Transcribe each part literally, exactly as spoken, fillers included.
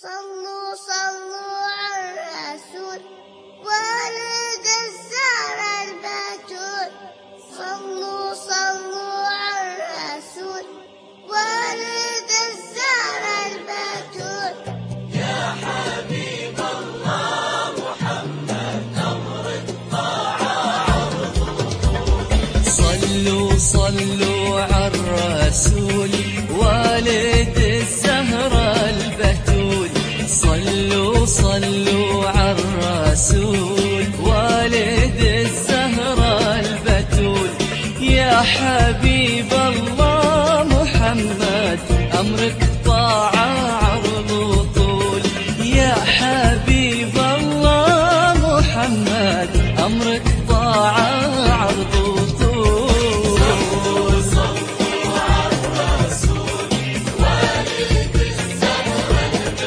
صلوا صلوا على الرسول والد الزهرة البتول. صلوا صلوا على الرسول والد الزهرة البتول. يا حبيب الله محمد أمر الطاعة عرض طول. صلوا صلوا على الرسول والد الزهرة البتول. صلوا صلوا على الرسول والد الزهرة البتول. يا حبيب الله محمد أمرك طاعة عرض طول. يا حبيب الله محمد أمرك طاعة عرض طول. صلوا صلوا على الرسول والد الزهرة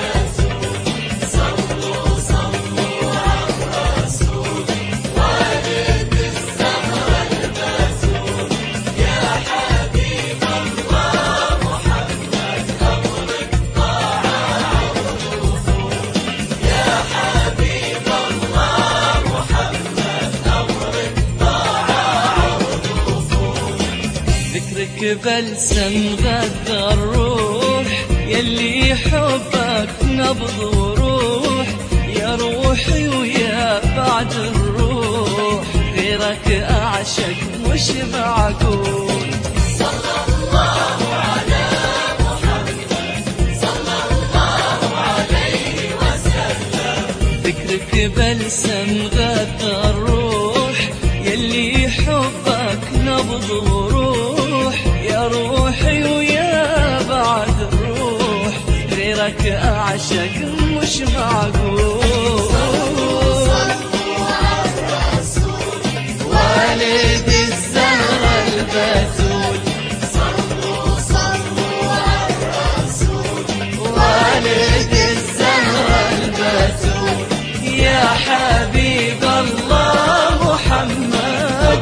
البتول. صلوا صلوا على الرسول والد الزهرة البتول. يا حبيب الله محمد أمرك طاعة عرض طول. يا حبيب الله محمد أمرك طاعة عرض طول. ذكرك بلسم غذى الروح يلي حبك نبض وروح. يا روحي ويا بعد الروح غيرك أعشق مش معقول. صلى الله على محمد صلى الله عليه وسلم. ذكرك بلسم غذى الروح يلي حبك نبض وروح. يا روحي ويا بعد الروح غيرك أعشق مش معقول. صلوا على الرسول والد الزهرة البتول. صلوا صلوا على الرسول والد الزهرة البتول. يا حبيب الله محمد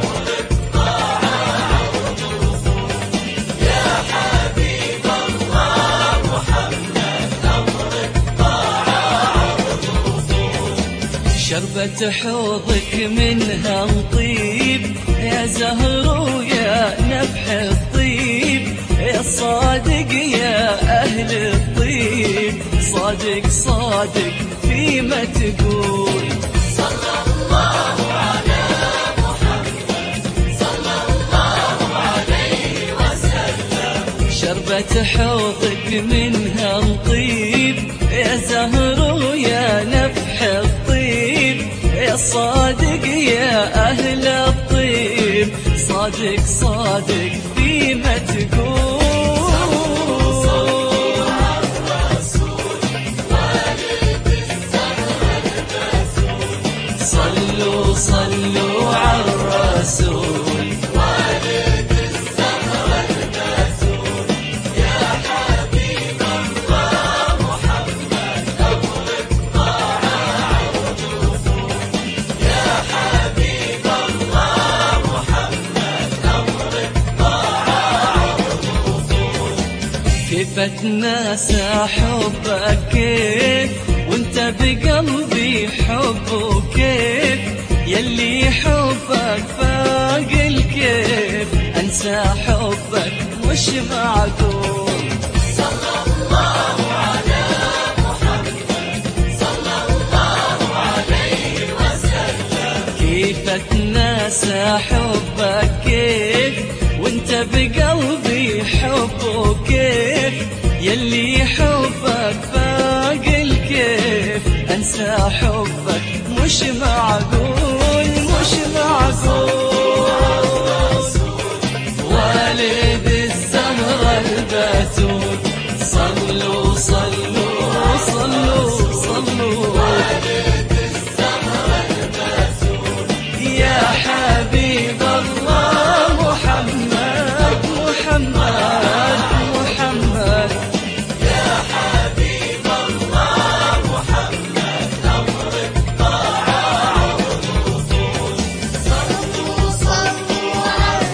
يا حبيب الله محمد أمرك طاعة عرض طول. شربة حوضك منها نطيب يا زهر ويا نبح الطيب. يا صادق يا أهل الطيب صادق صادق فيما تقول. صلى الله على محمد صلى الله عليه وسلم. شربة حوضك منها نطيب يا زهر ويا نبح الطيب. يا صادق يا أهل الطيب صادق صادق فيما تقول. صلوا صلوا على الرسول والد الزهرة البتول. يا حبيب الله محمد أمرك طاعة عرض طول. يا حبيب الله محمد أمرك طاعة عرض طول. كيف اتناسى حبك كيف وانت بقلبي حب كيف. يلي حبك فاق الكيف انسى حبك مش معقول. صلى الله على محمد صلى الله عليه وسلم. كيف اتناسى حبك كيف وانت بقلبي حب كيف. يلي حبك فاق الكيف انسى حبك مش معقول مش معقول. والد الزهرة البتول. صلوا صلوا صلوا صلوا والد الزهرة البتول. يا حبيب الله محمد محمد محمد. يا حبيب الله محمد أمرك طاعة عرض طول. صلوا صلوا على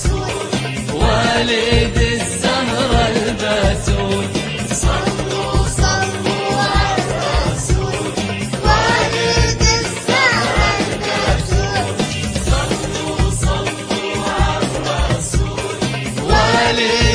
الرسول والد الزهرة البتول. صلوا عليه